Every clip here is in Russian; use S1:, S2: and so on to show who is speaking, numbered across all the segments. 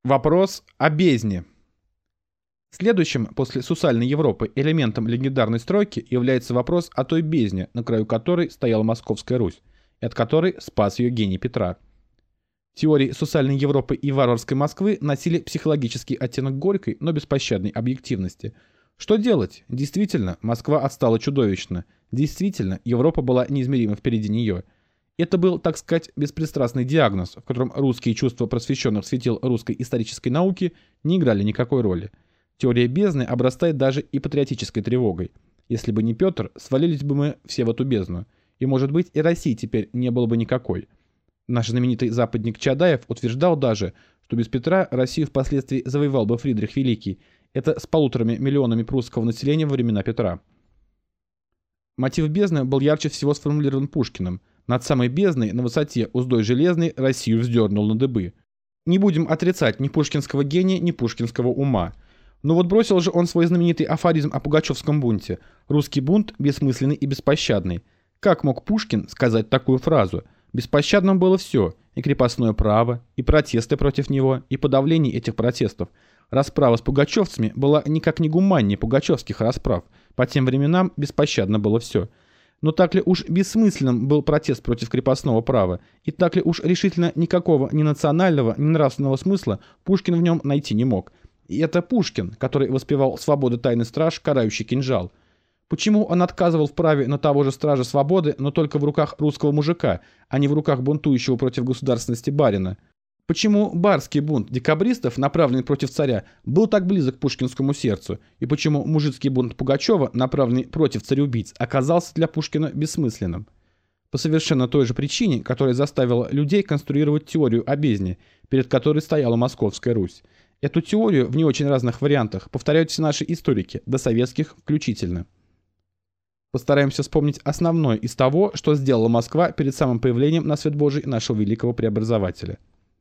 S1: Вопрос о бездне. Следующим после сусальной Европы элементом легендарной стройки является вопрос о той бездне, на краю которой стояла Московская Русь, и от которой спас ее гений Петра. Теории сусальной Европы и варварской Москвы носили психологический оттенок горькой, но беспощадной объективности. Что делать? Действительно, Москва отстала чудовищно. Действительно, Европа была неизмеримо впереди нее. Это был, так сказать, беспристрастный диагноз, в котором русские чувства просвещенных светил русской исторической науки не играли никакой роли. Теория бездны обрастает даже и патриотической тревогой. Если бы не Петр, свалились бы мы все в эту бездну. И, может быть, и России теперь не было бы никакой. Наш знаменитый западник Чадаев утверждал даже, что без Петра Россию впоследствии завоевал бы Фридрих Великий. Это с 1,5 миллионами прусского населения во времена Петра. Мотив бездны был ярче всего сформулирован Пушкиным. Над самой бездной, на высоте уздой железной, Россию вздернул на дыбы. Не будем отрицать ни пушкинского гения, ни пушкинского ума. Но вот бросил же он свой знаменитый афоризм о Пугачевском бунте. Русский бунт бессмысленный и беспощадный. Как мог Пушкин сказать такую фразу? Беспощадным было все, и крепостное право, и протесты против него, и подавление этих протестов. Расправа с пугачевцами была никак не гуманнее пугачевских расправ. По тем временам беспощадно было все. Но так ли уж бессмысленным был протест против крепостного права, и так ли уж решительно никакого ни национального, ни нравственного смысла Пушкин в нем найти не мог. И это Пушкин, который воспевал свободы тайный страж, карающий кинжал. Почему он отказывал в праве на того же стража свободы, но только в руках русского мужика, а не в руках бунтующего против государственности барина? Почему барский бунт декабристов, направленный против царя, был так близок к пушкинскому сердцу? И почему мужицкий бунт Пугачева, направленный против цареубийц, оказался для Пушкина бессмысленным? По совершенно той же причине, которая заставила людей конструировать теорию о бездне, перед которой стояла Московская Русь. Эту теорию в не очень разных вариантах повторяют все наши историки, до советских включительно. Постараемся вспомнить основное из того, что сделала Москва перед самым появлением на свет Божий нашего великого преобразователя.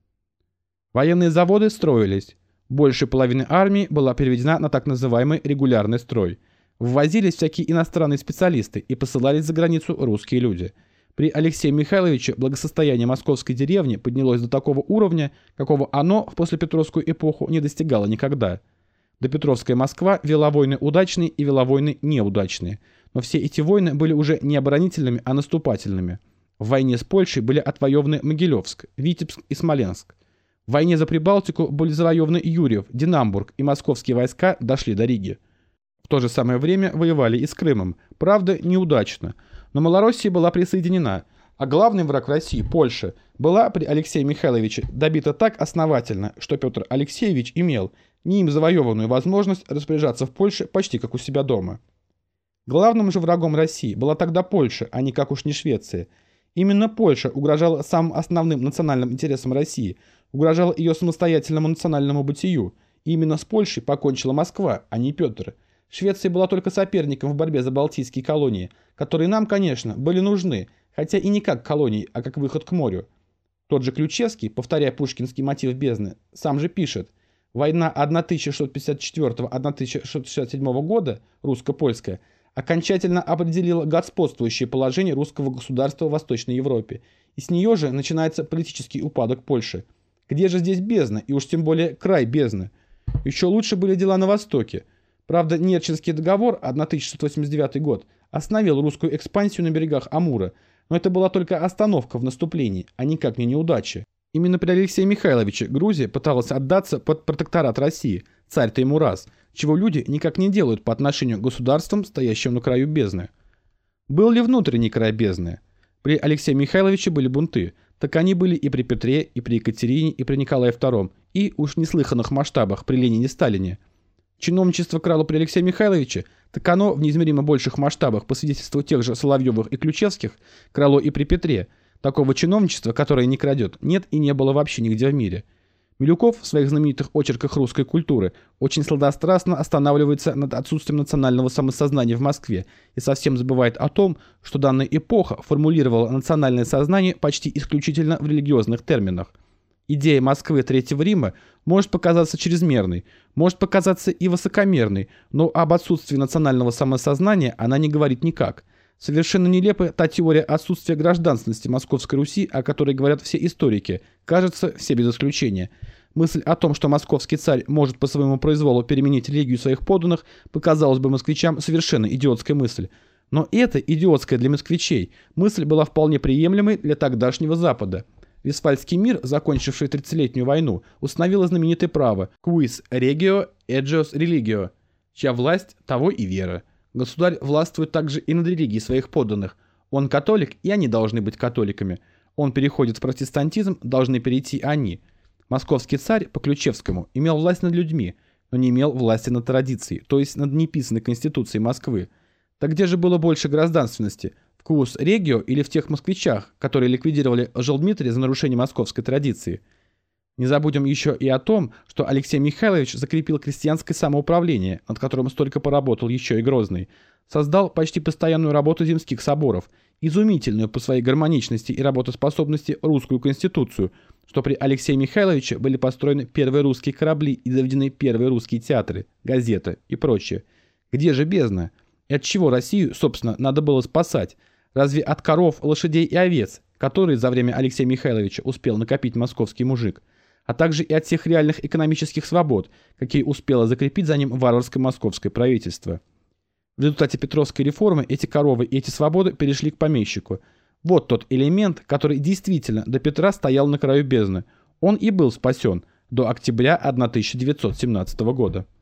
S1: Военные заводы строились. Большая половина армии была переведена на так называемый регулярный строй. Ввозились всякие иностранные специалисты и посылались за границу русские люди. При Алексее Михайловиче благосостояние московской деревни поднялось до такого уровня, какого оно в послепетровскую эпоху не достигало никогда. Допетровская Москва вела войны удачные и вела войны неудачные. Но все эти войны были уже не оборонительными, а наступательными. В войне с Польшей были отвоеваны Могилевск, Витебск и Смоленск. В войне за Прибалтику были завоеваны Юрьев, Динамбург, и московские войска дошли до Риги. В то же самое время воевали и с Крымом. Правда, неудачно. Но Малороссия была присоединена, а главный враг России, Польша, была при Алексее Михайловиче добита так основательно, что Петр Алексеевич имел не им завоеванную возможность распоряжаться в Польше почти как у себя дома. Главным же врагом России была тогда Польша, а никак уж не Швеция. Именно Польша угрожала самым основным национальным интересам России, угрожала ее самостоятельному национальному бытию. И именно с Польшей покончила Москва, а не Петр. Швеция была только соперником в борьбе за балтийские колонии, которые нам, конечно, были нужны, хотя и не как колонии, а как выход к морю. Тот же Ключевский, повторяя пушкинский мотив бездны, сам же пишет: «Война 1654-1667 года, русско-польская, окончательно определила господствующее положение русского государства в Восточной Европе, и с нее же начинается политический упадок Польши. Где же здесь бездна, и уж тем более край бездны? Еще лучше были дела на Востоке. Правда, Нерчинский договор, 1689 год, остановил русскую экспансию на берегах Амура, но это была только остановка в наступлении, а никак не неудача. Именно при Алексее Михайловиче Грузия пыталась отдаться под протекторат России, царь-то ему раз, чего люди никак не делают по отношению к государствам, стоящим на краю бездны. Был ли внутренний край бездны? При Алексее Михайловиче были бунты, так они были и при Петре, и при Екатерине, и при Николае II, и уж в неслыханных масштабах при Ленине и Сталине. Чиновничество крало при Алексее Михайловиче, так оно в неизмеримо больших масштабах, по свидетельству тех же Соловьевых и Ключевских, крало и при Петре. Такого чиновничества, которое не крадет, нет и не было вообще нигде в мире. Милюков в своих знаменитых очерках русской культуры очень сладострастно останавливается над отсутствием национального самосознания в Москве и совсем забывает о том, что данная эпоха формулировала национальное сознание почти исключительно в религиозных терминах. Идея Москвы Третьего Рима может показаться чрезмерной, может показаться и высокомерной, но об отсутствии национального самосознания она не говорит никак. Совершенно нелепа та теория отсутствия гражданственности Московской Руси, о которой говорят все историки, кажется, все без исключения. Мысль о том, что московский царь может по своему произволу переменить религию своих подданных, показалась бы москвичам совершенно идиотской мысль. Но эта идиотская для москвичей мысль была вполне приемлемой для тогдашнего Запада. Вестфальский мир, закончивший 30-летнюю войну, установил знаменитое право «quis regio ejus religio», чья власть, того и вера. Государь властвует также и над религией своих подданных. Он католик, и они должны быть католиками. Он переходит в протестантизм, должны перейти они. Московский царь по Ключевскому имел власть над людьми, но не имел власти над традицией, то есть над неписанной конституцией Москвы. Так где же было больше гражданственности? В Quus Regio или в тех москвичах, которые ликвидировали Лжедмитрия за нарушение московской традиции? Не забудем еще и о том, что Алексей Михайлович закрепил крестьянское самоуправление, над которым столько поработал еще и Грозный, создал почти постоянную работу земских соборов, изумительную по своей гармоничности и работоспособности русскую конституцию, что при Алексее Михайловиче были построены первые русские корабли и заведены первые русские театры, газеты и прочее. Где же бездна? И от чего Россию, собственно, надо было спасать? Разве от коров, лошадей и овец, которые за время Алексея Михайловича успел накопить московский мужик, а также и от всех реальных экономических свобод, какие успело закрепить за ним варварское московское правительство? В результате Петровской реформы эти коровы и эти свободы перешли к помещику. Вот тот элемент, который действительно до Петра стоял на краю бездны. Он и был спасен до октября 1917 года.